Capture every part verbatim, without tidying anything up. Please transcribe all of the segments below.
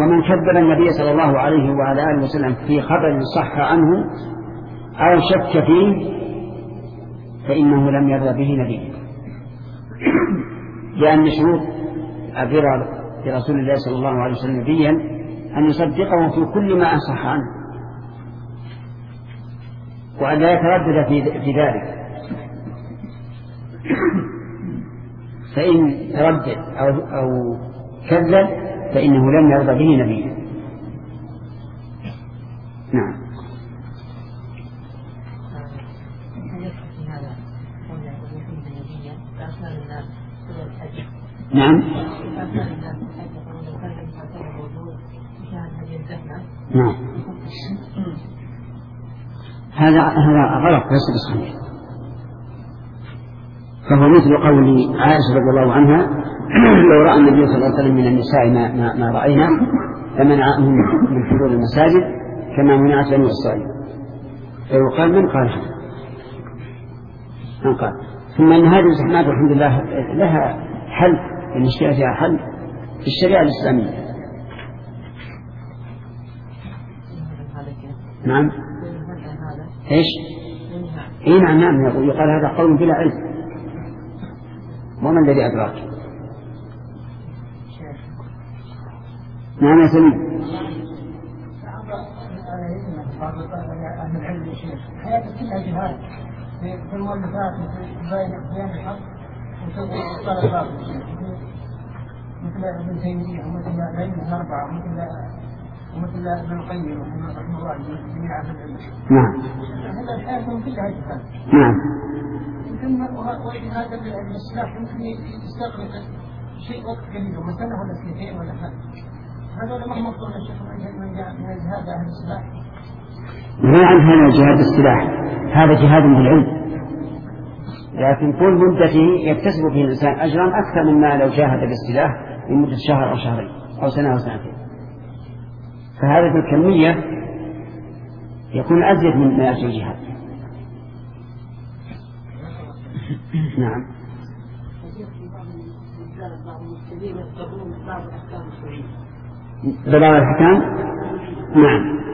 ومن كذب النبي صلى الله عليه وعلى آله وسلم في خبر صح عنه أو شك فيه فإنه لم يرضى به نبيه، لأن شروط الرضا برسول الله صلى الله عليه وسلم نبيا أن يصدقه في كل ما أصح عنه وأن لا يتردد في ذلك، فإن تردد أو, أو كذب فإنه لم يرضى به نبيه. نعم. نعم. نعم. هذا هذا غلط ليس بصحيح، فهو مثل قول عائشة رضي الله عنها لو رأى النبي صلى الله عليه وسلم من النساء ما, ما, ما رأينا فمنعهم من حضور المساجد كما منعت بنو إسرائيل، فيقال من قال من قال. ثم أن هذه الزحمات الحمد لله لها حل، المشكلة فيها حل في الشريعة الإسلامية. نعم. إيش؟ إيه نعم نعم يقال هذا قول بلا علم، وما الذي أدراك؟ نعم يا سليم. حياة كلها جهاد في المؤلفات بين الحق وتوقيت الطلبات مثل ابن تيمية ومثل الأئمة الأربعة ومثل ومثل ابن القيم رحمه الله جميع أهل العلم. نعم. هذا الحياة كلها جهاد. نعم. يمكن وهذا السلاح يمكن يستغرق شيء وقت قليل مثلا ولا سنتين ولا حاجة. هذا ما مطلوب الشيخ من جهاد أهل السلاح. ما عن هذا جهاد السلاح، هذا جهاد بالعلم، لكن طول مدته يكتسب فيه الإنسان أجرا أكثر مما لو جاهد بالسلاح لمدة شهر أو شهرين أو سنة أو سنتين، فهذا بالكمية يكون أزيد من أجر الجهاد. نعم. ببعض الأحكام. نعم.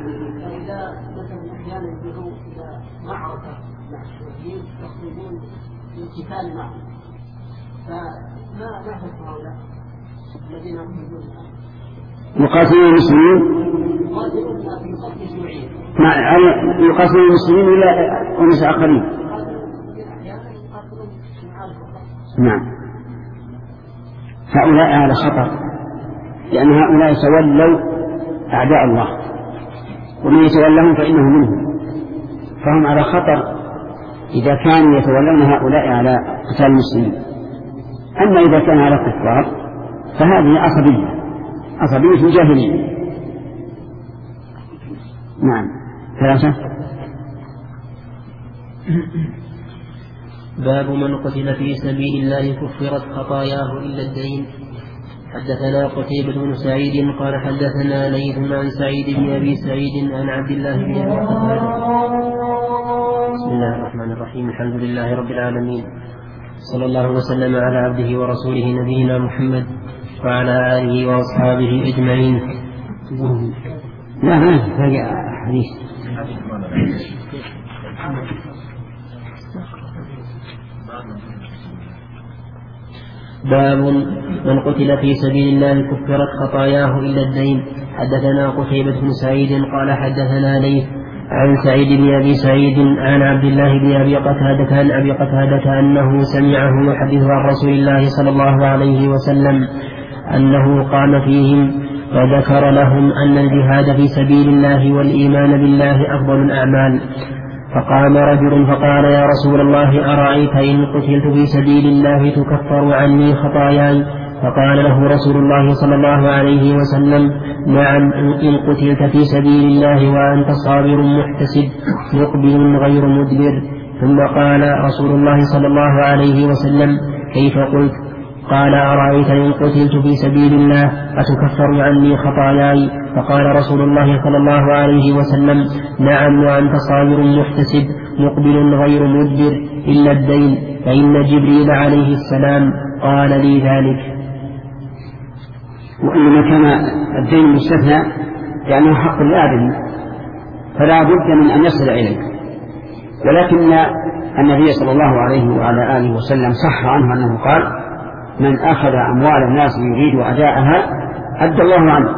معركة مع الشيوعيين يخرجون للقتال معهم، فما نحن هؤلاء الذين يخرجون يقاتلون المسلمين يقاتلون في صف الشيوعيين، يقاتلون المسلمين ولا أناس آخرين؟ نعم. هؤلاء على خطر، لأن هؤلاء تولوا أعداء الله، ومن يتولهم فإنه منهم، فهم على خطر إذا كانوا يتولون هؤلاء على قتال المسلمين. أما إذا كان على الكفار فهذه عصبية عصبية الجاهلية. نعم. ثلاثة. باب من قتل في سبيل الله كفرت خطاياه إلا الدين. حدثنا قتيبة بن سعيد قال حدثنا ليث عن سعيد بن أبي سعيد عن عبد الله بن أبي قتادة. بسم الله الرحمن الرحيم. الحمد لله رب العالمين، صلى الله وسلم على عبده ورسوله نبينا محمد وعلى آله وأصحابه أجمعين. لا ما في حديث. باب من قتل في سبيل الله كفرت خطاياه إلا الدين. حدثنا قتيبة بن سعيد قال حدثنا ليث عن سعيد بن أبي سعيد عن عبد الله بن أبي قتادة عن أبي قتادة أنه سمعه يحدث عن رسول الله صلى الله عليه وسلم أنه قام فيهم وذكر لهم أن الجهاد في سبيل الله والإيمان بالله أفضل الأعمال. فقام رجل فقال يا رسول الله أرأيت إن قتلت في سبيل الله تكفر عني خطاياي؟ فقال له رسول الله صلى الله عليه وسلم نعم إن قتلت في سبيل الله وأنت صابر محتسب مقبل غير مدبر. ثم قال رسول الله صلى الله عليه وسلم كيف قلت؟ قال أرأيت إن قتلت في سبيل الله أتكفر عني خطاياي؟ فقال رسول الله صلى الله عليه وسلم نعم وأنت صابر محتسب مقبل غير مدبر إلا الدين فإن جبريل عليه السلام قال لي ذلك. وإنما كان الدين المستثنى لأنه حق الآدمي فلا بد من أن يصل إليه. ولكن النبي صلى الله عليه وعلى آله وسلم صح عنه أنه قال: من أخذ أموال الناس يريد أداءها أدى الله عنه.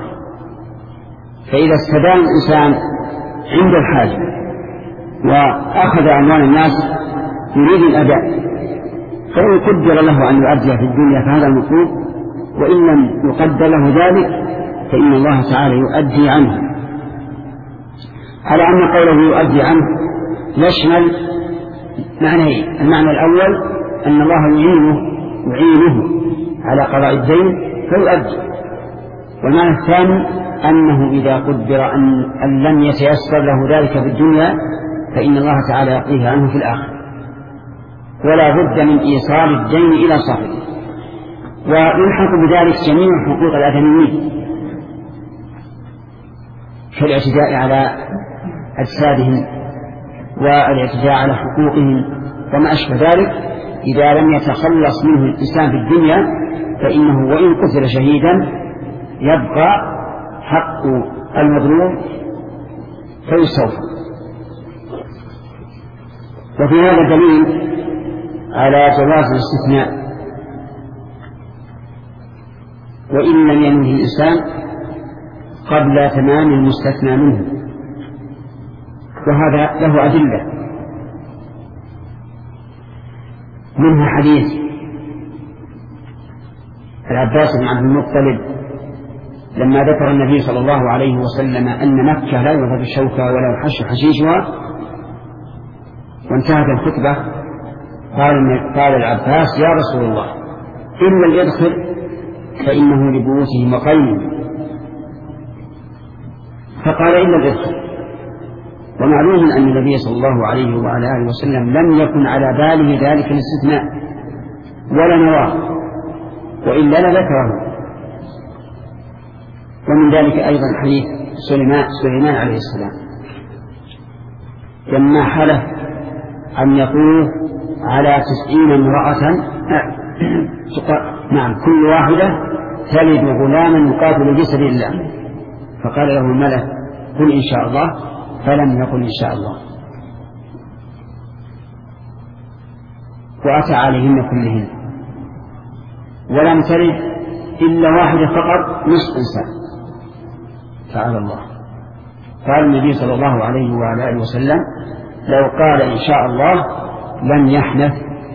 فإذا استدان الإنسان عند الحاجة وأخذ أموال الناس يريد الأداء فإن قدر له أن يؤدي في الدنيا فهذا المطلوب، وإن لم يقدر له ذلك فإن الله تعالى يؤدي عنه. على أن قوله يؤدي عنه يشمل معنى المعنى الأول أن الله يعينه, يعينه على قضاء الدين فيؤدي، والمعنى الثاني أنه إذا قدر أن, أن لم يتيسر له ذلك في الدنيا فإن الله تعالى يقضيه عنه في الآخرة، ولا بد من إيصال الدين إلى صاحبه. ويلحق بذلك جميع حقوق الآدميين كالاعتداء على أجسادهم والاعتداء على حقوقهم وما أشبه ذلك. إذا لم يتخلص منه الإنسان في الدنيا فإنه وإن قتل شهيدا يبقى حق المظلوم فيستوفى. وفي هذا دليل على جواز الاستثناء وإن لم ينوه الإنسان قبل تمام المستثنى منه، وهذا له أدلة، منها حديث العباس بن عبد المطلب لما ذكر النبي صلى الله عليه وسلم أن مكة لا يوجد الشوكة ولا يحش حشيشها وانتهت الخطبة، قال, قال العباس: يا رسول الله إن الإدخل فإنه لبيوتهم وقيم، فقال: إلا الإدخل. ومعلوم أن النبي صلى الله عليه وعلى آله وسلم لم يكن على باله ذلك الاستثناء ولا نواه، وإلا لذكره. ومن ذلك أيضا حديث سليمان, سليمان عليه السلام لما حلف أن يطوف على تسعين امرأة نعم كل واحدة تلد غلاما يقاتل في سبيل الله، فقال له الملك: قل إن شاء الله، فلم يقل إن شاء الله، وأتى عليهن كلهن ولم تلد إلا واحدة فقط نصف إنسان. تعالى الله. قال النبي صلى الله عليه وعلى آله وسلم: لو قال إن شاء الله لم يحنث.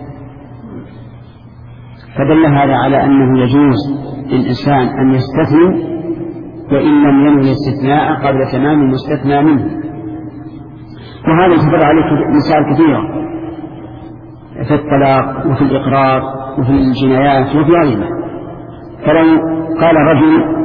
فدل هذا على أنه يجوز للإنسان أن يستثني وإن لم ينوي الاستثناء قبل تمام المستثنى منه. وهذا يتبع عليه مسائل كثيرة في الطلاق وفي الإقرار وفي الجنايات وفي غيرها. فلو قال رجل: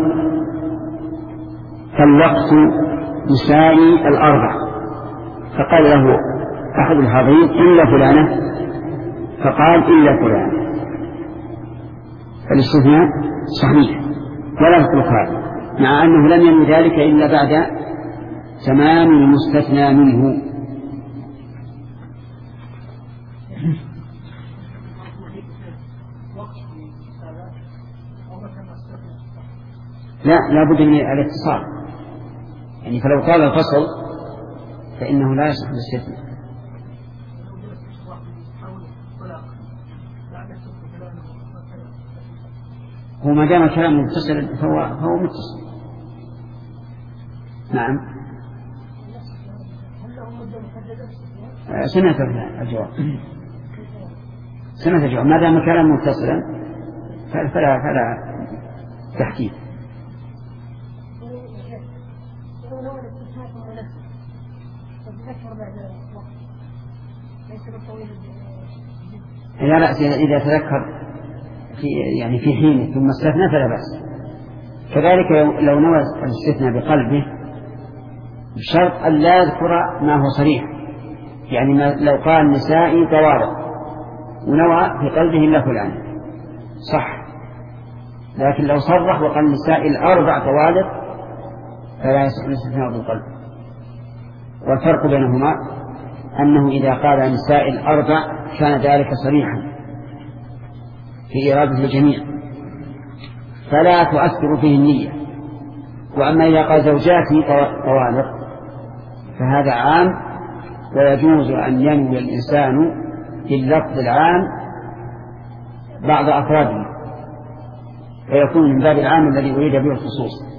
طلقت نسائي الأربع، فقال له أحد الحاضرين: إلا فلانة، فقال: إلا فلانة، فالاستثناء صحيح ولا يطلق هذا، مع أنه لم ينوي ذلك إلا بعد تمام المستثنى منه. لا لا بد من الاتصال، يعني فلو طال الفصل فإنه لا يصح الاستثناء. هو ما دام الكلام متصل فهو هو متصل. نعم. سمعت الجواب سمعت الجواب ما دام الكلام متصلا فلا فلا تحديد. لا لا إذا تذكر في يعني في حين ثم استثنى فلا بأس. كذلك لو نوى الاستثناء بقلبه بشرط أن لا يذكر ما هو صريح، يعني ما لو قال نسائي طوارئ ونوى في قلبه إلا فلان صح، لكن لو صرح وقال نسائي الأربع طوارئ فلا يصح الاستثناء بالقلب. والفرق بينهما أنه إذا قال نسائي الأربع كان ذلك صريحا في إرادة الجميع، فلا تؤثر فيه النية. وأما إذا قال زوجاتي طوالق فهذا عام، ويجوز أن ينوي الإنسان باللفظ العام بعض أفراده، فيكون من باب العام الذي أريد به الخصوص.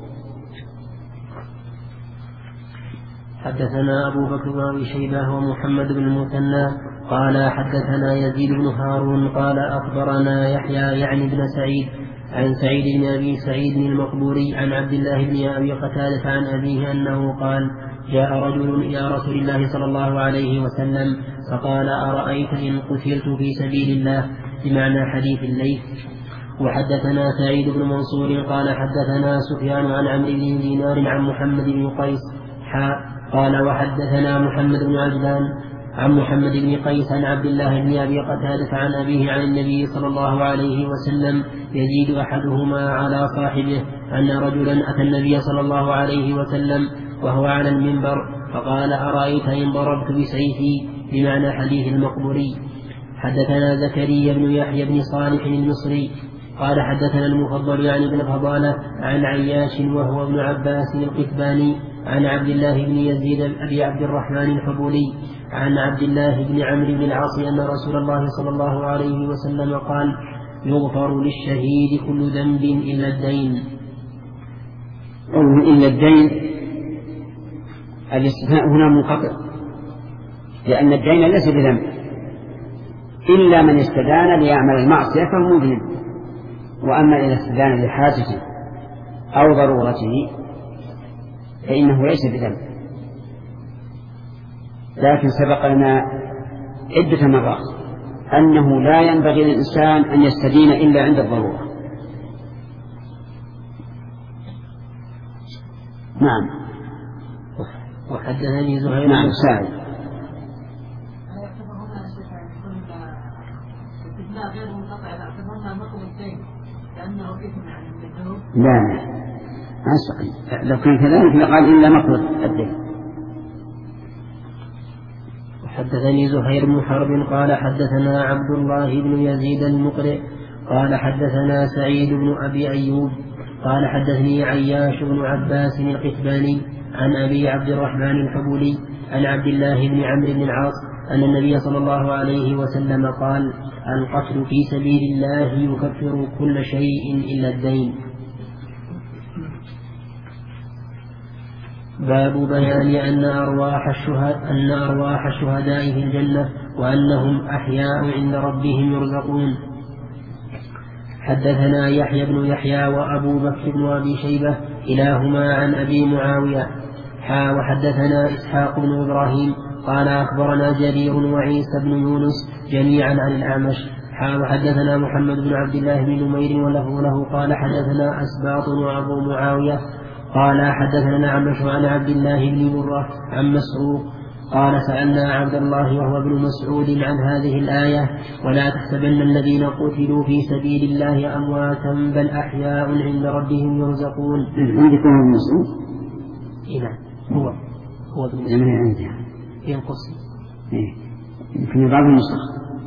حدثنا أبو بكر بن أبي شيبة ومحمد بن المثنى قال حدثنا يزيد بن هارون قال أخبرنا يحيى يعني بن سعيد عن سعيد بن أبي سعيد المقبوري عن عبد الله بن أبي قتادة عن أبيه أنه قال جاء رجل إلى رسول الله صلى الله عليه وسلم فقال أرأيت إن قتلت في سبيل الله، بمعنى حديث الليث. وحدثنا سعيد بن منصور قال حدثنا سفيان عن عمرو بن دينار عن محمد بن قيس حاء قال وحدثنا محمد بن عجلان عن محمد بن قيس عن عبد الله بن أبي قتادة عن أبيه عن النبي صلى الله عليه وسلم يزيد أحدهما على صاحبه أن رجلا أتى النبي صلى الله عليه وسلم وهو على المنبر فقال أرأيت إن ضربت بسيفي، بمعنى حديث المقبوري. حدثنا زكريا بن يحيى بن صالح المصري قال حدثنا المفضل يعني بن فضالة عن عياش وهو ابن عباس القتباني عن عبد الله بن يزيد أبي عبد الرحمن الحبولي عن عبد الله بن عمرو بن العاص أن رسول الله صلى الله عليه وسلم قال يغفر للشهيد كل ذنب إلا الدين. إلا الدين الاستثناء هنا منقطع، لأن الدين ليس بذنب إلا من استدان ليعمل المعصية فهو مذنب. وأما إذا استدان لحاجته أو ضرورته فإنه ليس بذنب. لكن سبق لنا عدة مرات أنه لا ينبغي للإنسان أن يستدين إلا عند الضرورة. نعم. وحدثني زهير نعم سعيد. لا لا ما سقي، لو كان كذلك لقال إلا مقبض الدين. وحدثني زهير بن حرب قال حدثنا عبد الله بن يزيد المقرئ قال حدثنا سعيد بن أبي أيوب قال حدثني عياش بن عباس القتباني عن أبي عبد الرحمن الحبولي عن عبد الله بن عمرو بن العاص أن النبي صلى الله عليه وسلم قال القتل في سبيل الله يكفر كل شيء إلا الدين. باب بيان أن أرواح الشهداء أن أرواح الشهداء في الجنة وأنهم أحياء عند ربهم يرزقون. حدثنا يحيى بن يحيى وأبو بكر بن أبي شيبة كلاهما عن أبي معاوية حا وحدثنا إسحاق بن إبراهيم قال أخبرنا جرير وعيسى بن يونس جميعا عن الأعمش حا وحدثنا محمد بن عبد الله بن نمير وله له قال حدثنا أسباط وأبو معاوية قال حدثنا الأعمش عن عبد الله بن مرة عن مسروق قال سألنا عبد الله وهو ابن مسعود عن هذه الآية ولا تحسبن الذين قتلوا في سبيل الله أمواتا بل أحياء عند ربهم يرزقون. عندكم ابن مسعود؟ نعم هو هو ابن مسعود عندي ينقص إيه يمكن بعض النسخ.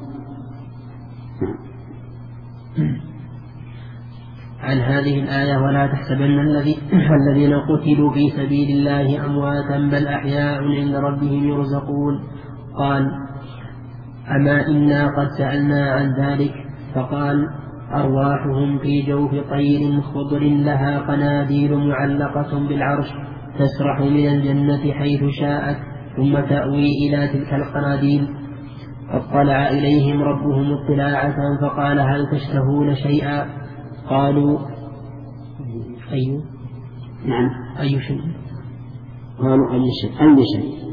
عن هذه الآية ولا تحسبن الذين قتلوا في سبيل الله أمواتا بل أحياء عند ربهم يرزقون. قال أما إنا قد سألنا عن ذلك فقال أرواحهم في جوف طير خضر لها قناديل معلقة بالعرش تسرح من الجنة حيث شاءت ثم تأوي إلى تلك القناديل. فاطلع إليهم ربهم اطلاعة فقال هل تشتهون شيئا؟ قالوا أي نعم أي شيء؟ قالوا أي شيء أي شيء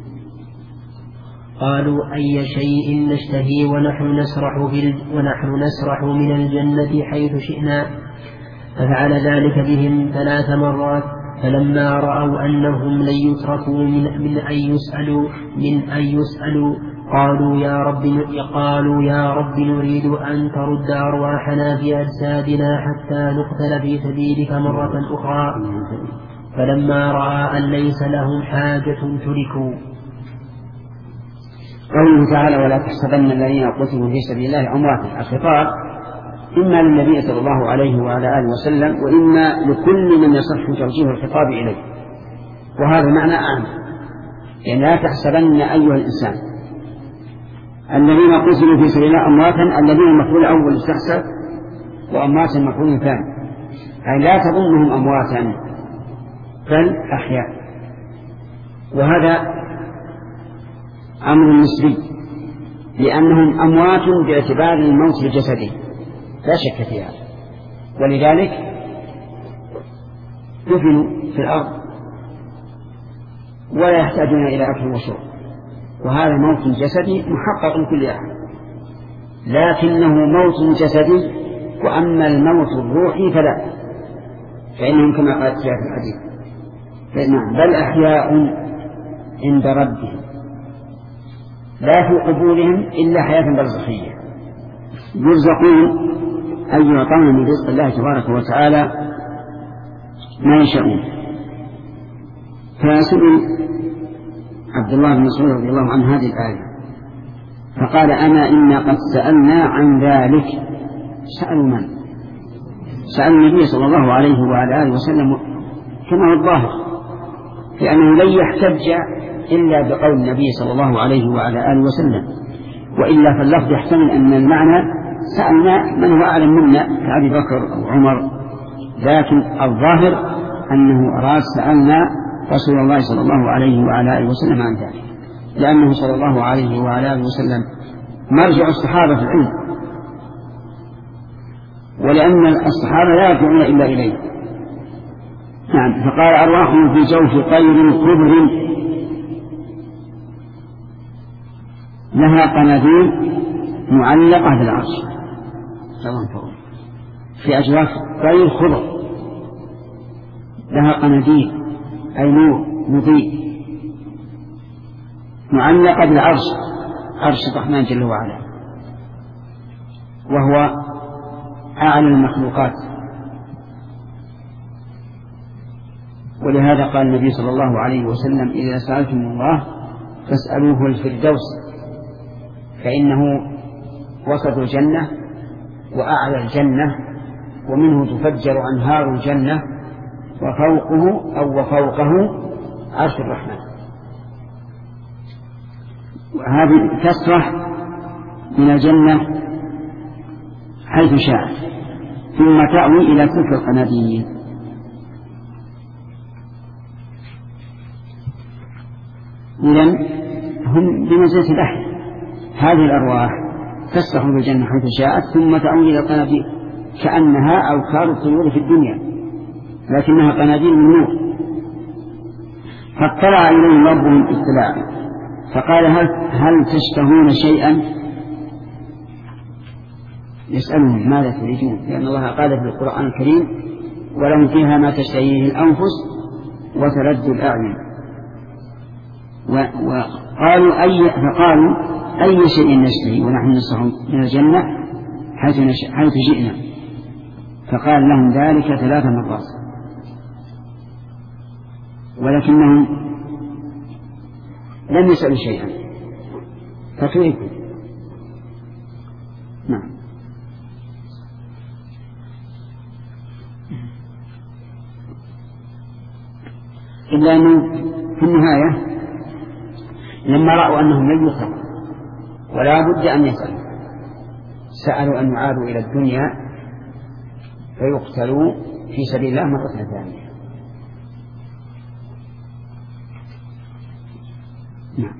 قالوا أي شيء نشتهي ونحن نسرح في ونحن نسرح من الجنة حيث شئنا. ففعل ذلك بهم ثلاث مرات فلما رأوا أنهم لن يتركوا من, من أن يسألوا من أن يسألوا قالوا يا رب قالوا يا رب نريد أن ترد أرواحنا في أجسادنا حتى نقتل في سبيلك مرة أخرى. فلما رأى أن ليس لهم حاجة تركوا. قوله تعالى ولا تحسبن الذين قتلوا في سبيل الله أمواتا، الخطاب إما للنبي صلى الله عليه وعلى آله وسلم وإما لكل من يصح توجيه الخطاب إليه، وهذا معنى أعم. يعني لا تحسبن أيها الإنسان الذين قتلوا في سبيل الله أمواتا، الذين المفعول الأول استحسب وأمواتا المفعول ثاني، أي لا تظنهم أمواتا بل أحياء. وهذا أمر نسبي، لأنهم أموات باعتبار الموت الجسدي لا شك في هذا، ولذلك دفنوا في الأرض ولا يحتاجون إلى أكل وشرب، وهذا موت جسدي محقق لكل أحد، لكنه موت جسدي. وأما الموت الروحي فلا، فإنهم كما قال في الحديث بل أحياء عند ربهم لا في قبورهم إلا حياة برزخية يرزقون أي يعطون من رزق الله تبارك وتعالى ما يشاءون. فسئل عبد الله بن مسعود رضي الله عنه هذه الآية فقال أما إنا قد سألنا عن ذلك. سألوا من؟ سألوا النبي صلى الله عليه وعلى آله وسلم كما هو الظاهر، لأنه لن يحتج إلا بقول النبي صلى الله عليه وعلى آله وسلم، وإلا فاللفظ يحتمل أن المعنى سألنا من هو أعلم منا كأبي بكر أو عمر، لكن الظاهر أنه أراد سألنا رسول الله صلى الله عليه وعلى آله وسلم عن ذلك، لأنه صلى الله عليه وعلى آله وسلم مرجع الصحابة في العلم، ولأن الصحابة لا يرجعون إلا إليه. نعم. فقال أرواحهم في جوف طير خضر لها قناديل معلقة بالعرش. في أجواف طير خضر لها قناديل أي نور مضيء معلقة بالعرش، عرش الرحمن جل وعلا، وهو أعلى المخلوقات. ولهذا قال النبي صلى الله عليه وسلم إذا سألتم الله فاسألوه الفردوس، فإنه وسط الجنة وأعلى الجنة، ومنه تفجر أنهار الجنة، وفوقه أو وفوقه عرش الرحمن. وهذه تسرح من الجنة حيث شاءت ثم تأوي إلى تلك القناديل. إذن هم بمنزلة الأحياء، هذه الأرواح تسرح من الجنة حيث شاءت ثم تأوي إلى القناديل كأنها أوكار الطيور في الدنيا، لكنها قناديل من نور. فاطلع إليهم ربهم اطلاعا فقال هل, هل تشتهون شيئا؟ يسألهم ماذا تريدون، لأن الله قال في القرآن الكريم ولهم فيها ما تشتهيه الأنفس وتلذ الأعين. وقالوا أي فقالوا أي شيء نشتهي ونحن نصح من الجنة حيث, حيث جئنا. فقال لهم ذلك ثلاث مرات ولكنهم لم يسألوا شيئا فتركوا. نعم. إلا أنه في النهاية لما رأوا أنهم لن يخرجوا ولا بد أن يسألوا سألوا أن يعادوا إلى الدنيا فيقتلوا في سبيل الله مرة ثانية. نعم.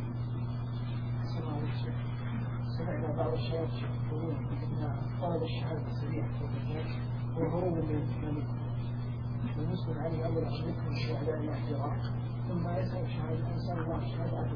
سمعنا بعض الشباب يقولون أن طلب الشهادة السريعة وهروب من الإسلام ويصبر عليه أول أشركه الشهداء الاحتراق ثم يسأل شهادة أنسان الله الشهادة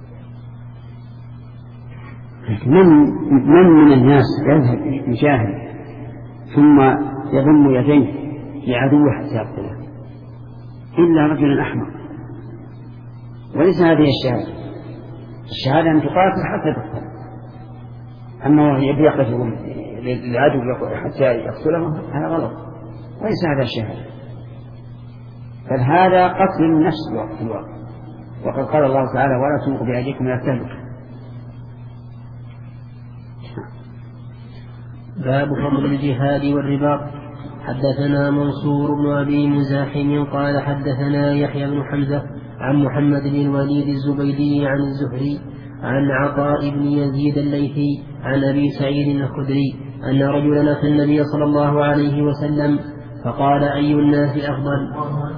من من من الناس يذهب يجاهد ثم يضم يديه لعدوه حتى يقتله إلا رجل أحمق. وليس هذه الشهادة، الشهادة أن تقاتل حتى تقتل، أما يبي يقتل للعدو حتى يقتله هذا غلط، وليس هذا الشهادة، بل هذا قتل النفس في الوقت. وقد قال الله تعالى ولا تلقوا بأيديكم إلى التهلكة. باب فضل الجهاد والرباط. حدثنا منصور بن أبي مزاحم قال حدثنا يحيى بن حمزة عن محمد بن الوليد الزبيدي عن الزهري عن عطاء بن يزيد الليثي عن أبي سعيد الخدري أن رجلا أتى النبي صلى الله عليه وسلم فقال: أي الناس أفضل؟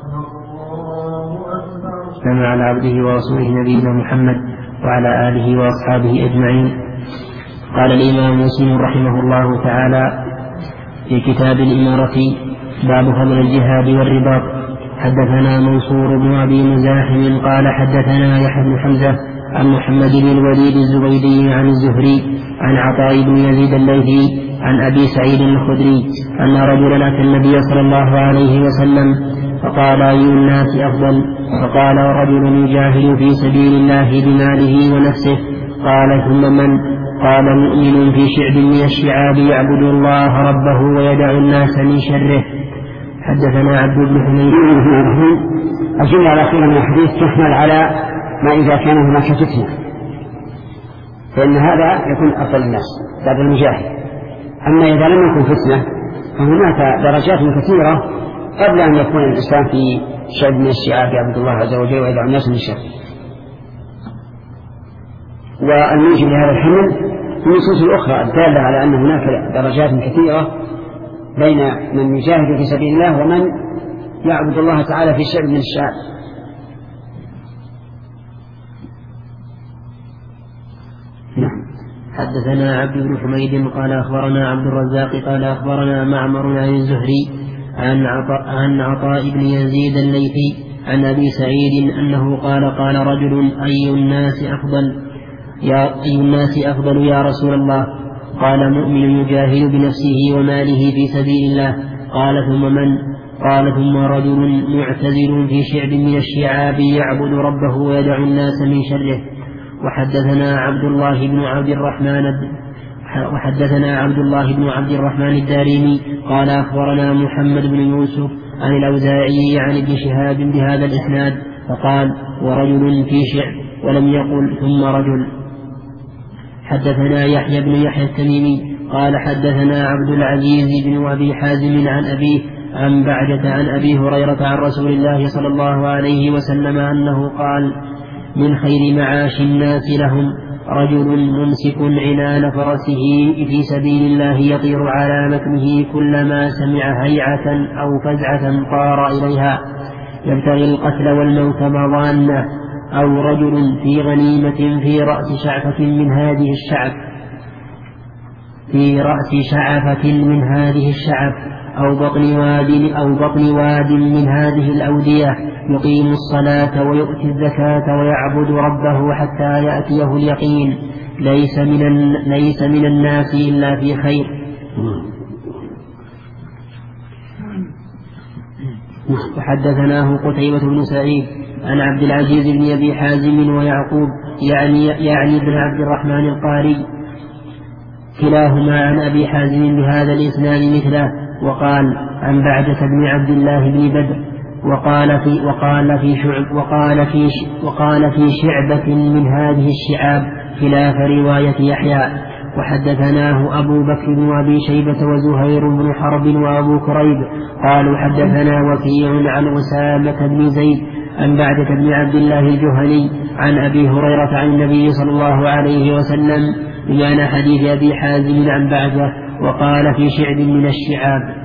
سمع على عبده ورسوله نبينا محمد وعلى آله وأصحابه أجمعين. قال الإمام مسلم رحمه الله تعالى في كتاب الإمارة: باب فضل الجهاد والرباط. حدثنا منصور بن أبي مزاحم قال حدثنا يحيى بن حمزة عن محمد بن الوليد الزبيدي عن الزهري عن عطاء بن يزيد الليثي عن أبي سعيد الخدري أن رجلا أتى النبي صلى الله عليه وسلم فقال: أي الناس أفضل؟ فقال: رجل يجاهد في سبيل الله بماله ونفسه. قال: ثم من؟ قال: مؤمن في شعب من الشعاب يعبد الله ربه ويدع الناس من شره. حدثنا عبد بن حميد. الجملة الأخيرة من الحديث تحمل على ما إذا كان هناك فتنة، فإن هذا يكون أفضل الناس بعد المجاهد. أما إذا لم يكن فتنة فهناك درجات كثيرة قبل أن يكون الإنسان في شعب من الشعاب يعبد الله عز وجل ويدع الناس من شره. والموجب لهذا الحمل النصوص الأخرى الدالة على أن هناك درجات كثيرة بين من يجاهد في سبيل الله ومن يعبد الله تعالى في شعب من الشعاب. نعم. حدثنا عبد بن حميد قال أخبرنا عبد الرزاق قال أخبرنا معمر عن الزهري عن عطاء, عن عطاء بن يزيد الليثي عن أبي سعيد أنه قال: قال رجل: أي الناس أفضل؟ يا أي الناس أفضل يا رسول الله؟ قال: مؤمن يجاهد بنفسه وماله في سبيل الله. قال: ثم من؟ قال: ثم رجل معتزل في شعب من الشعاب يعبد ربه ويدع الناس من شره. وحدثنا عبد الله بن عبد الرحمن وحدثنا عبد الله بن عبد الرحمن الدارمي قال أخبرنا محمد بن يوسف عن الأوزاعي عن ابن شهاب بهذا الإسناد فقال: ورجل في شعب، ولم يقل ثم رجل. حدثنا يحيى بن يحيى التميمي قال حدثنا عبد العزيز بن أبي حازم عن أبيه عن بعدة عن أبي هريرة عن رسول الله صلى الله عليه وسلم أنه قال: من خير معاش الناس لهم رجل ممسك عنان فرسه في سبيل الله يطير على متنه كلما سمع هيعة أو فزعة طار إليها يبتغي القتل والموت مظانه، أو رجل في غنيمة في رأس شعفة من هذه الشعب في رأس شعفة من هذه الشعب أو بطن واد أو بطن واد من هذه الأودية يقيم الصلاة ويؤتي الزكاة ويعبد ربه حتى يأتيه اليقين، ليس من ليس من الناس إلا في خير. وحدثناه قتيبة بن سعيد عن عبد العزيز بن أبي حازم ويعقوب يعني يعني بن عبد الرحمن القاري كلاهما عن أبي حازم بهذا الإسناد مثله، وقال عن بعدة بن عبد الله بن بدر وقال في وقال في شعب وقال في وقال في شعبة من هذه الشعاب خلاف رواية يحيى. وحدثناه أبو بكر بن أبي شيبة وزهير بن حرب وأبو كريب قالوا حدثنا وكيع عن أسامة بن زيد عن بعدة بن عبد الله الجهني عن أبي هريرة عن النبي صلى الله عليه وسلم بمعنى حديث أبي حازم عن بعدة، وقال في شعب من الشعاب.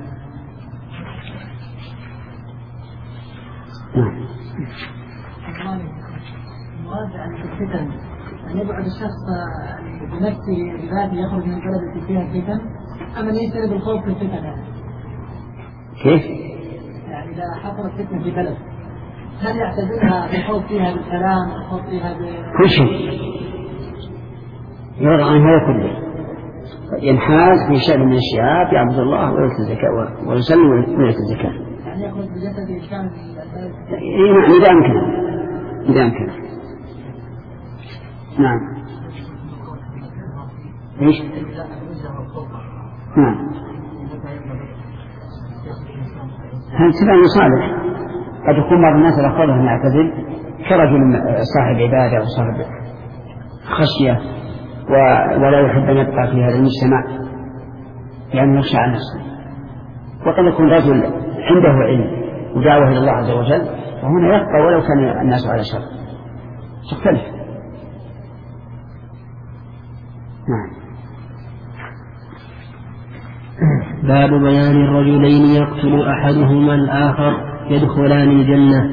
المراجعة الفتن أن يبعد الشخص بنفسه بذاته يخرج من البلد التي فيها الفتن، أما يجتنب الخوف في الفتن يعني. كيف؟ يعني إذا حصلت فتنة في بلد هل يعتزلها بالخوف فيها بالكلام الخوف فيها ب... كل شيء يرى عن هذا كله، ينحاز في شأن من الشعاب يعبد الله ويؤتي الزكاة ويصلي ويؤتي الزكاة، يعني يخرج بجسده كامل إذا أمكن إذا أمكن. نعم. إيش؟ نعم. هل سبع مصالح قد يكون بعض الناس الأخرى أن يعتزل كرجل صاحب عبادة وصاحب خشية ولا يحب أن يبقى في هذا المجتمع يعني يخشى على نفسه. وقد يكون رجل عنده علم ودعوه إلى الله عز وجل فهنا يبقى ولو كان الناس على شر تختلف. نعم. باب بيان الرجلين يقتل أحدهما الآخر يدخلان الجنة.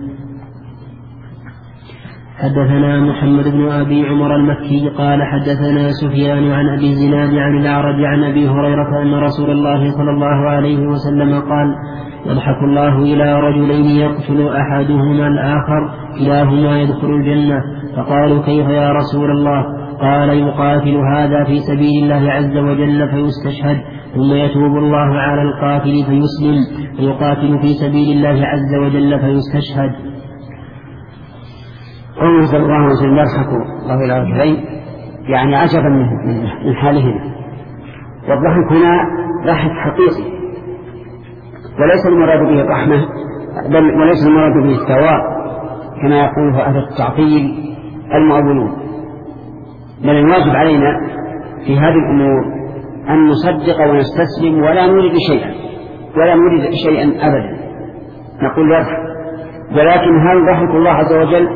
حدثنا محمد بن أبي عمر المكي قال حدثنا سفيان عن أبي الزناد عن الأعرج عن أبي هريرة أن رسول الله صلى الله عليه وسلم قال يضحك الله إلى رجلين يقتل أحدهما الآخر كلاهما يدخل الجنة. فقالوا كيف يا رسول الله؟ قال يقاتل هذا في سبيل الله عز وجل فيستشهد ثم يتوب الله على القاتل فيسلم فيقاتل في سبيل الله عز وجل فيستشهد. قوله صلى الله عليه وسلم يضحك الله إلى رجلين يعني عجبا من حالهما. والضحك هنا ضحك حقيقي وليس المراد به الرحمة بل وليس المراد به الثواب كما يقوله أهل التعطيل المؤولون. بل الواجب علينا في هذه الأمور أن نصدق ونستسلم ولا نريد شيئا ولا نريد شيئا أبدا نقول يضحك. ولكن هل ضحك الله عز وجل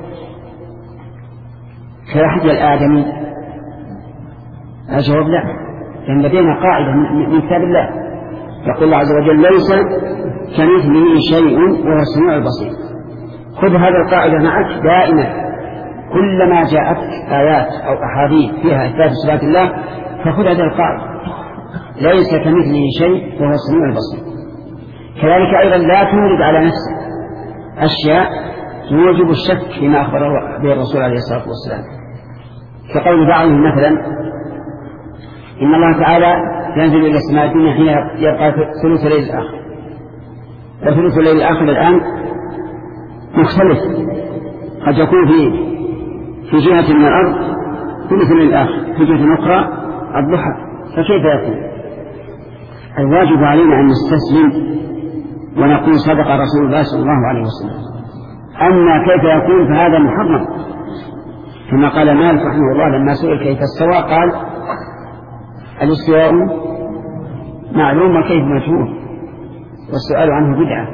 كيحيى الآدمي؟ الجواب لا، لأن لدينا قاعدة من كتاب الله يقول الله عز وجل ليس كمثله شيء وهو السميع البصير. خذ هذه القاعدة معك دائما كلما جاءت آيات أو أحاديث فيها إثبات صفات الله فخذ هذه القاعدة ليس كمثله شيء وهو السميع البصير. كذلك أيضا لا تورد على نفسك أشياء توجب الشك فيما أخبره به الرسول عليه الصلاة والسلام كقول بعضهم مثلا إن الله تعالى ينزل إلى السماء الدنيا حين يبقى ثلث الليل الآخر. وثلث الليل الآخر الآن مختلف قد يكون في في جهة من الأرض ثلث الليل الآخر في جهة أخرى الضحى فكيف يكون؟ الواجب علينا أن نستسلم ونقول صدق رسول الله صلى الله عليه وسلم. أما كيف يكون فهذا محرم كما قال مالك رحمه الله لما سئل كيف استوى قال الاستواء معلوم وكيف مجهول والسؤال عنه بدعة.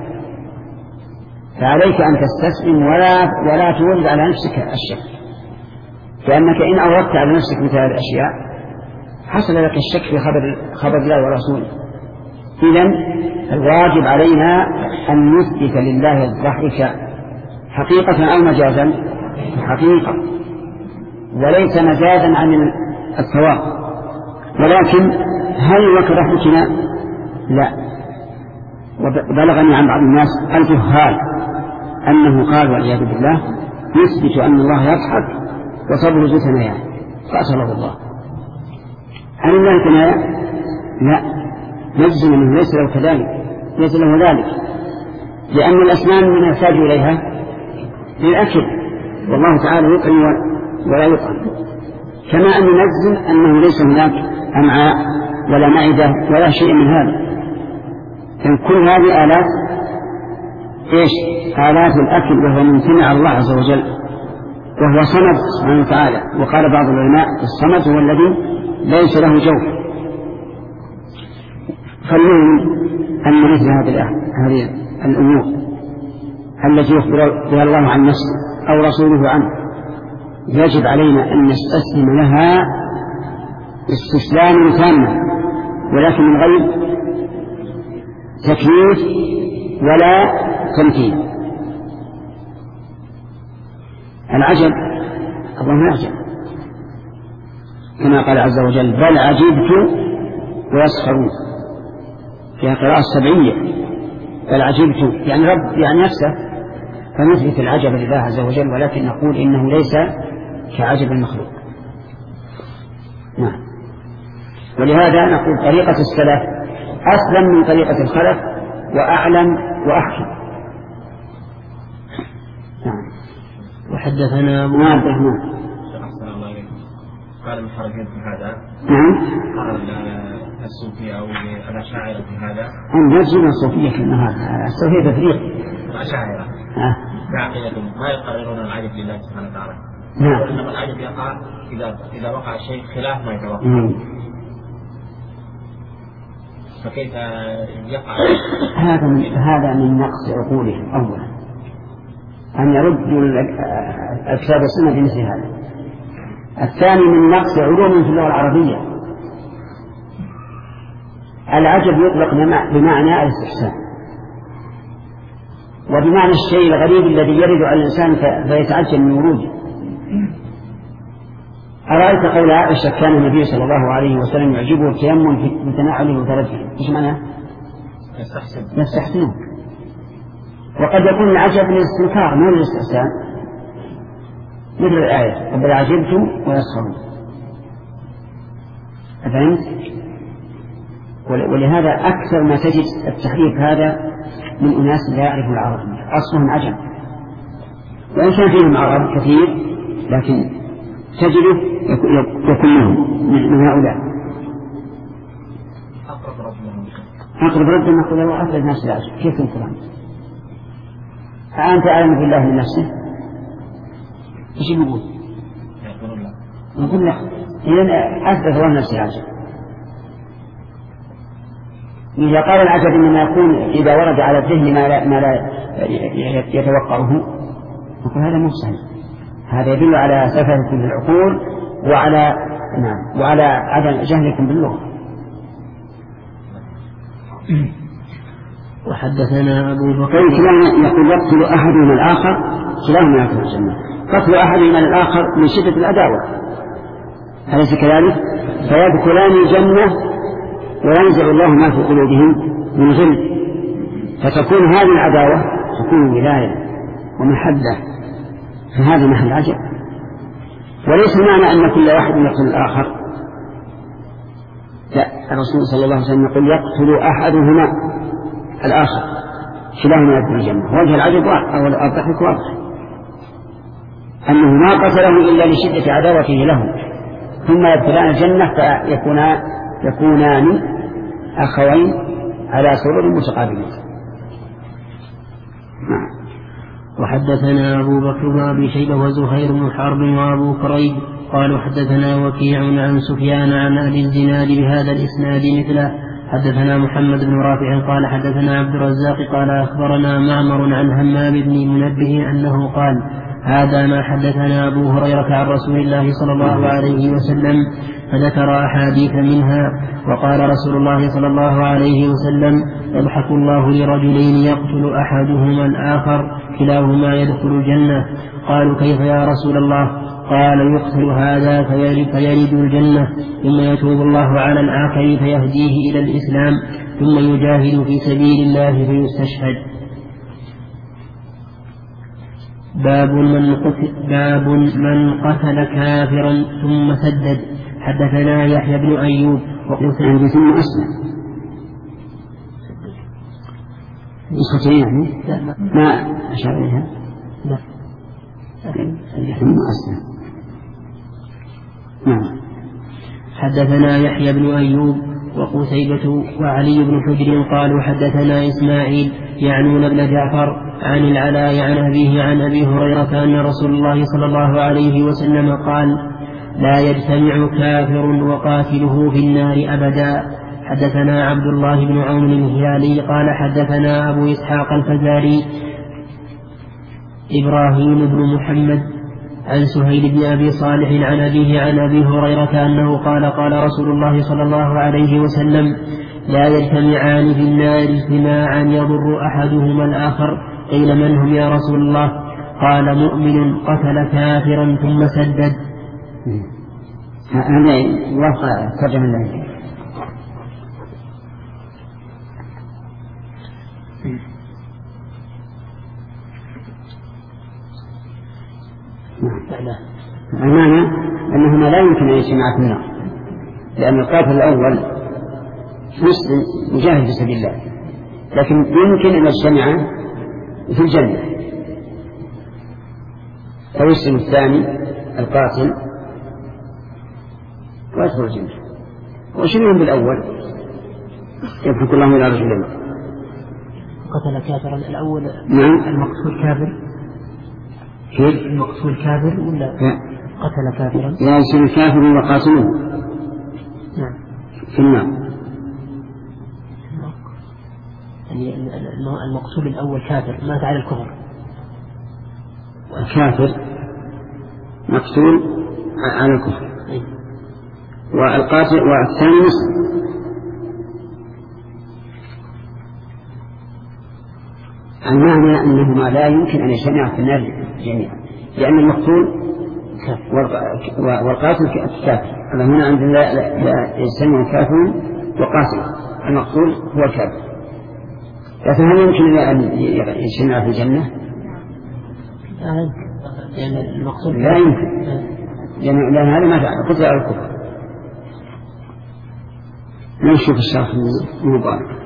فعليك أن تستسلم ولا ولا تولد على نفسك الشك لأنك إن أوردت على نفسك مثل هذه الأشياء حصل لك الشك في خبر خبر الله ورسوله. إذن الواجب علينا أن نثبت لله الضحك حقيقة أو مجازا حقيقة وليس مجازا عن الثواب. ولكن هل يوكل رحمتنا؟ لا. وبلغني عن بعض الناس الجهال أنه قال والعياذ بالله يثبت أن الله يضحك وصبر ذو ثنايا فأسأله الله. عن الله ثنايا لا نجزم أنه ليس له كذلك ليس له ذلك لأن الأسنان من يحتاج إليها للأكل والله تعالى يطعم ولا يطعم. كما أن نجزم أنه ليس هناك أمعاء ولا معدة ولا شيء من هذا. إن كل هذه آلات إيش؟ آلات الأكل وهو ممتنع على الله عز وجل وهو صمد سبحانه وتعالى. وقال بعض العلماء الصمد هو الذي ليس له جوف. فالمهم أن مثل هذه الأمور التي يخبر بها الله عن نفسه أو رسوله عنه يجب علينا أن نستسلم لها استسلام تاما ولكن من غير تكليف ولا تمثيل. العجب الله يعجب كما قال عز وجل بل عجبت ويسخرون فيها قراءة سبعية بل عجبت يعني رب يعني نفسه فنثبت العجب لله عز وجل ولكن نقول إنه ليس كعجب المخلوق. نعم. ولهذا نقول طريقة السلف أسلم من طريقة الخلف وأعلم وأحكم. نعم. وحدثنا أبو نعم رحمه أحسن الله إليكم. قال المحرجين في هذا نعم قال الصوفية أو الأشاعرة في هذا أن نجزم الصوفية في النهار الصوفية تفريق الأشاعرة آه. بعقيدتهم ما يقررون العجب لله سبحانه وتعالى. نعم. وإنما العجب يقع إذا إذا وقع شيء خلاف ما يتوقع. نعم. هذا الذي يقع. نعم. نعم. فكيف يقع هذا من هذا من نقص عقولهم أولا أن يردوا الكتاب والسنة بمثل هذا. الثاني من نقص علوم في اللغة العربية. العجب يطلق بمعنى الاستحسان وبمعنى الشيء الغريب الذي يرد على الإنسان فيتعجب من وروده. أرأيت قول عائشة كان النبي صلى الله عليه وسلم يعجبه التيمم في تناوله وترجله، إيش معناه؟ يستحسن يستحسنه. وقد يكون العجب من الاستنكار مو الاستحسان، مثل الآية قد عجبتم ويسخرون. أفهمت؟ ولهذا أكثر ما تجد التحريف هذا من أناس لا يعرفون العربية، أصلهم عجب، وإن كان فيهم عرب كثير لكن تجده يكون لهم من هؤلاء. أقرب رد نقول له أفرد نفس العجب. كيف الكلام؟ أنت أعلم بالله من نفسه؟ إيش يقول؟ يقول لا، إذن أثبت الله نفس العجب. إذا قال العجب إنما يكون إذا ورد على الذهن ما لا, ما لا يتوقعه، نقول هذا مو صحيح. هذا يدل على سفهة العقول وعلى نعم وعلى عدم جهلكم باللغة. وحدثنا أبو بكر يقول يقتل أحدهما الآخر كلاهما يدخل الجنة. قتل أحدهما الآخر من شدة العداوة، أليس كذلك؟ فيدخلان الجنة وينزع الله ما في قلوبهم من غل، فتكون هذه العداوة تكون ولاية ومحبة، فهذا محل عجب. وليس معنى أن كل واحد يقتل الآخر، لا، الرسول صلى الله عليه وسلم يقول يقتل أحدهما الآخر كلاهما يدخل الجنة. وجه العجب أو الضحك واضح، أنه ما قتله إلا لشدة عداوته له، ثم يدخلان الجنة فيكونان يكونان أخوين على سرر متقابلين. نعم. وحدثنا أبو بكر بن أبي شيبة وزهير بن حرب وأبو كريب قالوا حدثنا وكيع عن سفيان عن أبي الزناد بهذا الإسناد مثله. حدثنا محمد بن رافع قال حدثنا عبد الرزاق قال أخبرنا معمر عن همام بن منبه أنه قال هذا ما حدثنا أبو هريرة عن رسول الله صلى الله عليه وسلم، فذكر أحاديث منها. وقال رسول الله صلى الله عليه وسلم يضحك الله لرجلين يقتل أحدهما الآخر كلاهما يدخل الجنة. قالوا كيف يا رسول الله؟ قال يقتل هذا فيلد الجنة، ثم يتوب الله على الآخر فيهديه إلى الإسلام، ثم يجاهد في سبيل الله فيستشهد. باب من قتل, باب من قتل كافرا ثم سدد. حدثنا يحيى بن أيوب وقتل ثم أسلم. نسختين يعني ما أشار إليها. لا ثم أسلم. نعم. حدثنا يحيى بن أيوب وقتيبة وعلي بن حجر قالوا حدثنا إسماعيل يعنون بن جعفر عن العلاء عن أبيه عن أبي هريرة أن رسول الله صلى الله عليه وسلم قال لا يجتمع كافر وقاتله في النار أبدا. حدثنا عبد الله بن عون الهلالي قال حدثنا أبو إسحاق الفزاري إبراهيم بن محمد عن سهيل بن أبي صالح عن أبيه عن أبي هريرة أنه قال قال رسول الله صلى الله عليه وسلم لا يجتمعان في النار اجتماعا يضر أحدهما الآخر. قيل من هم يا رسول الله؟ قال مؤمن قتل كافرا ثم سدد. هذا وفق ترجمة الله. المعنى أنهما لا يمكن أن يجتمعا في النار، لأن القاتل الأول مسلم مجاهد في سبيل الله، لكن يمكن أن يجتمعا في الجنة، فيسلم الثاني القاتل ويدخل الجنة. وشنهم بالأول؟ يضحك الله إلى رجلين. قتل كافرا الأول. نعم. المقتول كافر. كيف؟ المقتول كافر ولا لا. قتل كافرا؟ لا، يصير كافر وقاتلوه. نعم. في النار. يعني المقتول الأول كافر مات على الكفر. الكافر مقتول على الكفر والقاتل والثاني مسلم. المعنى أنهما لا يمكن أن يجتمعا في النار جميعا، لأن المقتول والقاتل كافر. هنا عند لا, لا يجتمع كافر وقاتل، المقتول هو الكافر. لكن هل يمكن أن يجتمع في الجنة؟ يعني المقصود لا يمكن، لأن هذا ما فعل قتل على الكفر. نشوف الشرح المبارك.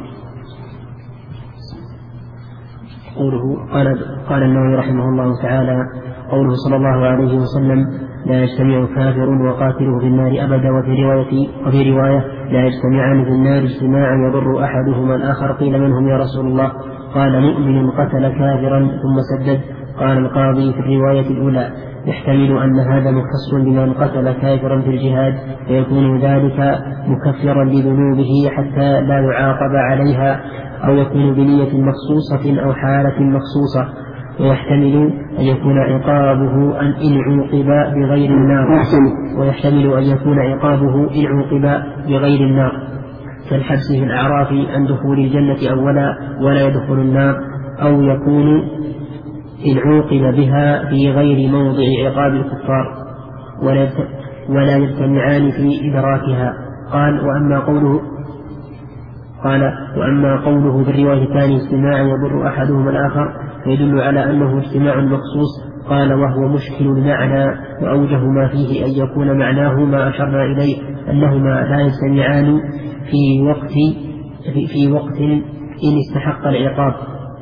قوله قال قال النووي رحمه الله تعالى: قوله صلى الله عليه وسلم: لا يجتمع كافر وقاتله في النار أبدا. وفي رواية وفي رواية لا يجتمعان في النار اجتماعا يضر أحدهما الآخر. قيل: من هم يا رسول الله؟ قال: مؤمن قتل كافرا ثم سدد. قال القاضي في الرواية الأولى: يحتمل أن هذا مختص بمن قتل كافرا في الجهاد، فيكون ذلك مكفرا لذنوبه حتى لا يعاقب عليها، أو يكون بنية مخصوصة أو حالة مخصوصة. ويحتمل أن يكون عقابه أن إن عوقب بغير النار ويحتمل أن يكون عقابه إن عوقب بغير النار، كالحبس في الأعراف عن دخول الجنة أولا ولا يدخل النار، أو يكون إن عوقب بها في غير موضع عقاب الكفار ولا يجتمعان في إدراكها. قال: وأما قوله قال وأما قوله في الرواية الثانية: اجتماع يضر أحدهما الآخر، فيدل على أنه اجتماع مخصوص. قال: وهو مشكل المعنى، وأوجه ما فيه أن يكون معناه ما أشرنا إليه، أنهما لا يجتمعان في وقت في, في وقت إن استحق العقاب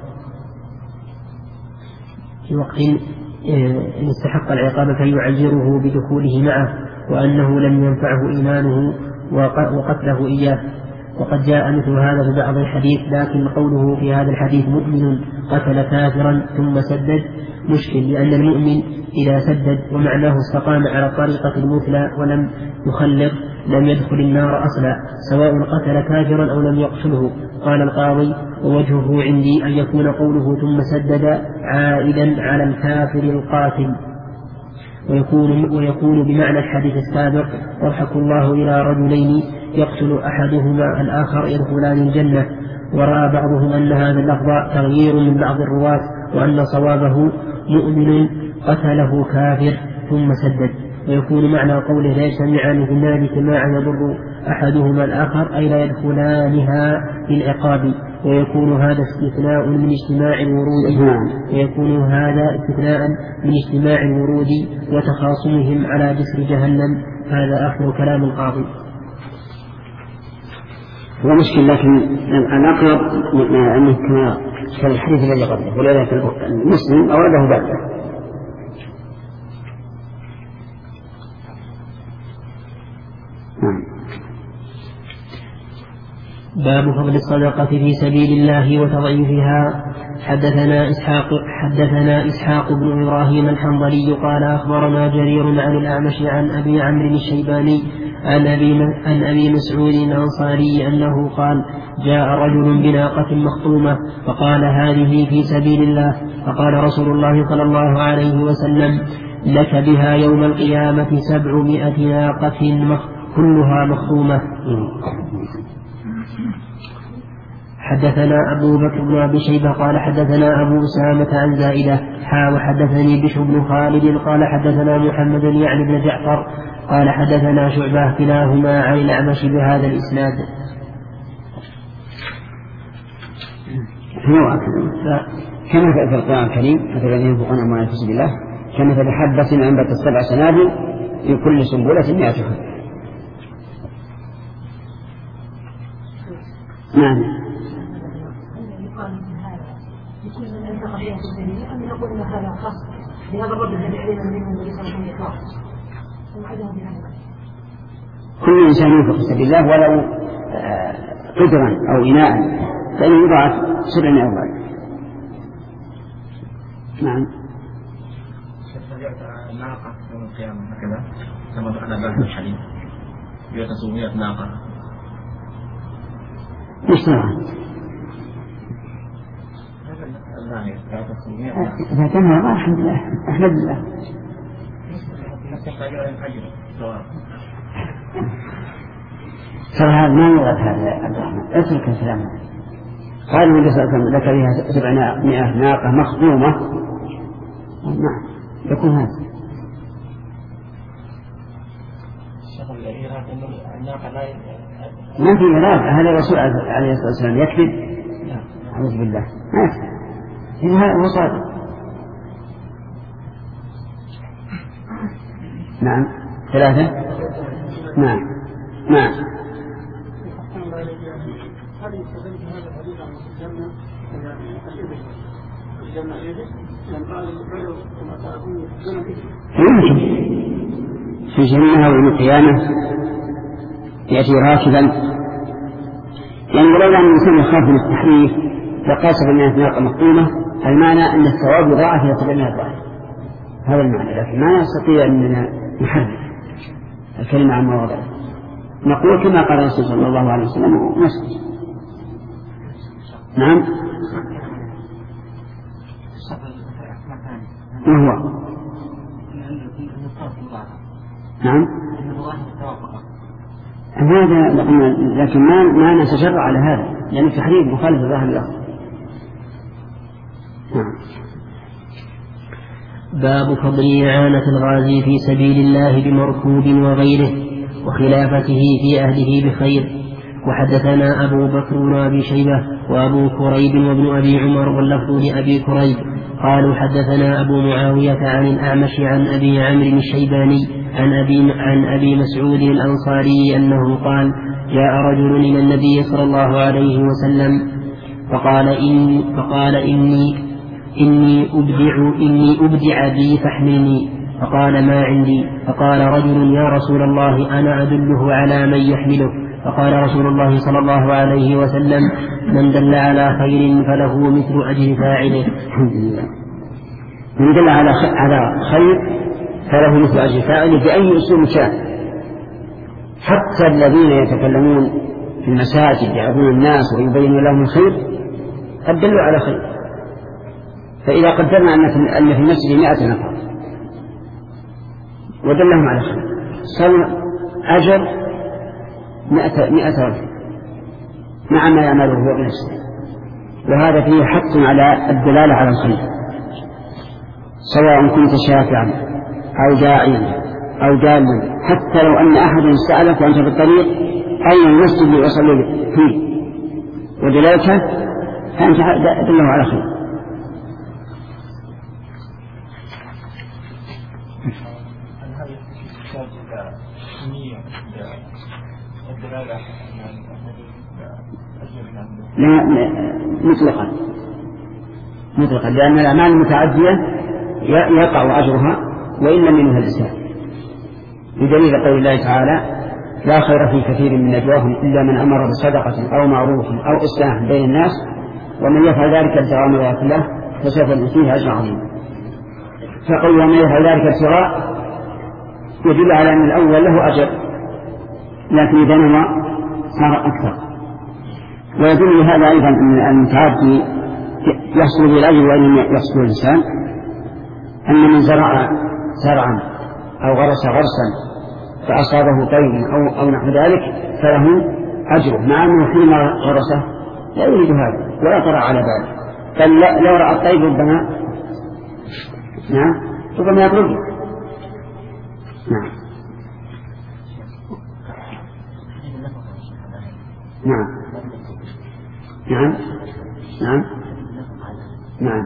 في وقت إن استحق العقاب فيعجره بدخوله معه، وأنه لم ينفعه إيمانه وقتله إياه. وقد جاء مثل هذا في بعض الحديث، لكن قوله في هذا الحديث: مؤمن قتل كافرا ثم سدد مشكل، لأن المؤمن إذا سدد ومعناه استقام على الطريقة المثلى ولم يخلط لم يدخل النار أصلا، سواء قتل كافرا أو لم يقتله. قال القاضي: ووجهه عندي أن يكون قوله ثم سدد عائدا على الكافر القاتل، ويكون, ويكون بمعنى الحديث السابق: يضحك الله إلى رجلين يقتل أحدهما الآخر يدخلان الجنة. ورأى بعضهم أن هذا اللفظ تغيير من بعض الرواة، وأن صوابه: مؤمن قتله كافر ثم سدد. ويكون معنى قوله: لا يجتمعان في النار اجتماعا يضر أحدهما الآخر، أي لا يدخلانها بالعقاب. ويكون هذا استثناء من اجتماع الورود ويكون هذا استثناء من اجتماع الورود وتخاصمهم على جسر جهنم. هذا آخر كلام القاضي. هو مشكل، لكن الأقرب أنه كما كالحديث الذي قبله: ولذلك المسلم أورده بعده. باب فضل الصدقة في سبيل الله وتضعيفها. حدثنا إسحاق حدثنا إسحاق بن إبراهيم الحنظلي قال: أخبرنا جرير عن الأعمش عن أبي عمرو الشيباني عن أبي, عن أبي مسعود الأنصاري أنه قال: جاء رجل بناقة مخطومة فقال: هذه في سبيل الله. فقال رسول الله صلى الله عليه وسلم: لك بها يوم القيامة سبعمائة ناقة كلها مخطومة. حدثنا أبو بكر بن أبي شيبة قال: حدثنا أبو أسامة عن زائدة حا وحدثني بشر بن خالد قال: حدثنا محمد يعني بن جعفر قال: حدثنا شعبة كلاهما عن الأعمش بهذا الإسناد. كما في القرآن الكريم: مثل الذين ينفقون أموالهم في سبيل الله كمثل حبة أنبتت سبع سنابل في كل سنبلة مائة حبة. نعم. كل إنسان ينفق في سبيل الله ولو قدرا أو إناء فإنه يضاعف سبعمائة ضعف. نعم. الناقة يوم القيامة هكذا كما على باب الحديث يتصومية ناقة مشترى الثانية ثلاثة سنين إذا كان هذا الحمد لله أحمد الله. ترى هذا ما يغلط هذا يا عبد الرحمن، اترك الكلام. قال النبي صلى الله عليه وسلم لك فيها سبعمائة ناقة مخدومة، نعم يكون هذا. ما في إرادة، هذا الرسول عليه الصلاة والسلام يكذب؟ أعوذ بالله ما يكذب، إذا هذا هو صادق. نعم ثلاثة. نعم نعم. هل يستدل هذا الحديث عن الجنة الجنة يجب لأن قال البلد كما تعرفون الجنة يمكن في جنة ويوم القيامة يأتي راكبا، يعني ولولا أن الإنسان يخاف من التحريف لقال سبعمائة ناقة مقيمة، المعنى أن الثواب يضاعف إلى سبعمائة ضعف، هذا المعنى. لكن ما نستطيع أن نحرف الكلمة عن مواضعه، نقول كما قال الرسول صلى الله عليه وسلم ونسكت. نعم. ما هو؟ نعم. هذا لكن ما ما نتجرأ على هذا لأن التحريف مخالف لظاهر الأصل. نعم. باب فضل إعانة الغازي في سبيل الله بمركوب وغيره وخلافته في أهله بخير. وحدثنا أبو بكر وأبي شيبة وأبو كريب وابن أبي عمر واللفظ لأبي كريب قالوا حدثنا أبو معاوية عن الأعمش عن أبي عمرو الشيباني عن أبي, عن أبي مسعود الأنصاري أنه قال جاء رجل إلى النبي صلى الله عليه وسلم فقال إني, فقال إني, إني, أبدع, إني أبدع بي فاحملني. فقال ما عندي. فقال رجل يا رسول الله أنا أدله على من يحمله. فقال رسول الله صلى الله عليه وسلم من دل على خير فله مثل أجر فاعله. من دل على على خير فله مثل أجر فاعله بأي أسلوب شاء. حتى الذين يتكلمون في المساجد يعظون الناس ويبين لهم الخير قد دلوا على خير. فإذا قدرنا أن في المسجد مئة نفر ودلهم على خير صار أجر مئة, مئة رجل مع ما يعمله هو بنفسه. وهذا فيه حث على الدلالة على الخير سواء كنت شافعا أو داعيا أو دالا. حتى لو أن أحد سألك وأنت في الطريق أين المسجد اللي أصلي فيه ودلالته فأنت دله على خير. لا مطلقا مطلقا لأن الأعمال المتعدية يقع أجرها وإن لم ينهى الإنسان بدليل قول الله تعالى لا خير في كثير من نجواهم إلا من أمر بصدقة أو معروف أو إصلاح بين الناس ومن يفعل ذلك ابتغاء مرضات الله فسوف نؤتيه أجرا عظيما. فقول ومن يفعل ذلك ابتغاء يدل على أن الأول له أجر لكن إذا نوى صار أكثر. ويدل هذا أيضا أن المتعدي يحصل بالأجر وإن لم يحصل الإنسان أن من زرع زرعا أو غرس غرسا فأصابه طيب أو, أو نحو ذلك فله أجره مع أنه حينما غرسه لا يريد هذا ولا طرأ على ذلك بل لو رأى الطيب ربما نعم ربما يطرده. نعم نعم نعم نعم نعم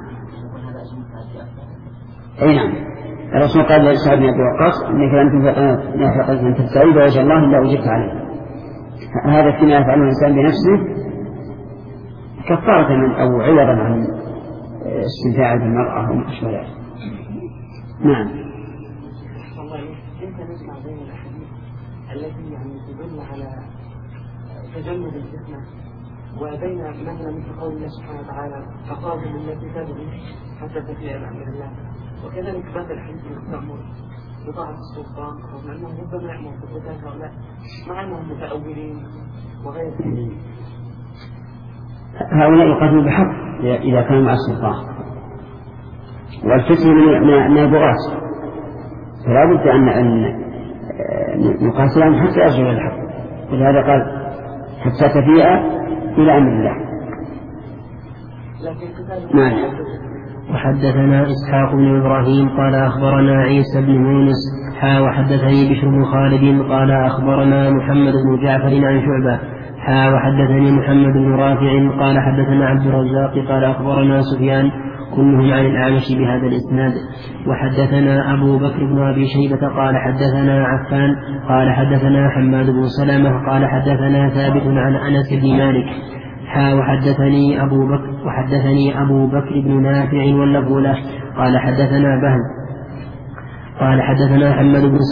أي نعم. الرسول قال لسعد بن أبي وقاص إنك لن تستعيد وجه الله إلا وجدت عليه. هذا فيما يفعله الإنسان بنفسه كفارة من أو عوضا عن استمتاع بالمرأة أو أشبه ذلك. نعم. والله كيف نجمع بين الأحاديث التي يعني تدل على تجنب الفتنة وبين مثلا مثل قول الله سبحانه وتعالى فقابل التي تبغي حتى تفيء إلى أمر الله وكذلك بعض الحديث تأمر بطاعة السلطان رغم أنهم ربما يأمر بقتال هؤلاء مع أنهم متأولين وغير ذلك. هؤلاء يقاتلون بحق إذا كانوا مع السلطان والفتية من البغاة، فلا بد أن أن نقاتلهم حتى يرجعوا إلى الحق، ولهذا قال حتى تفيء إلى أمر الله. نعم. وحدثنا إسحاق بن إبراهيم قال أخبرنا عيسى بن يونس حا وحدثني بشر بن خالد قال أخبرنا محمد بن جعفر عن شعبة حا وحدثني محمد بن رافع قال حدثنا عبد الرزاق قال أخبرنا سفيان كلهم عن الأعمش بهذا الإسناد. وحدثنا أبو بكر بن أبي شيبة قال حدثنا عفان قال حدثنا حماد بن سلمة قال حدثنا ثابت عن أنس بن مالك حا وحدثني أبو بكر وحدثني أبو بكر بن نافع واللفظ له قال حدثنا بهز قال حدثنا حماد بن